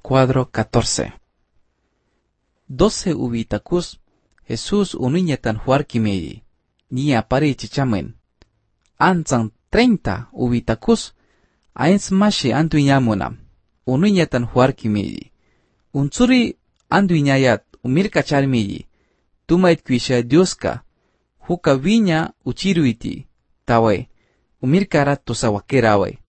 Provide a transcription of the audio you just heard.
Cuadro 14. 12 ubitakus, Jesús uniñetan huarkimeyi, ni apari chichamen. Anzan 30 ubitakus, ains mashi anduiñamunam, uniñetan huarkimeyi. Unsuri anduiñayat umirkacharmeyi, tumait kuisha Dioska, huka viña uchiruiti, tawai, umirkarat tosawakerawai.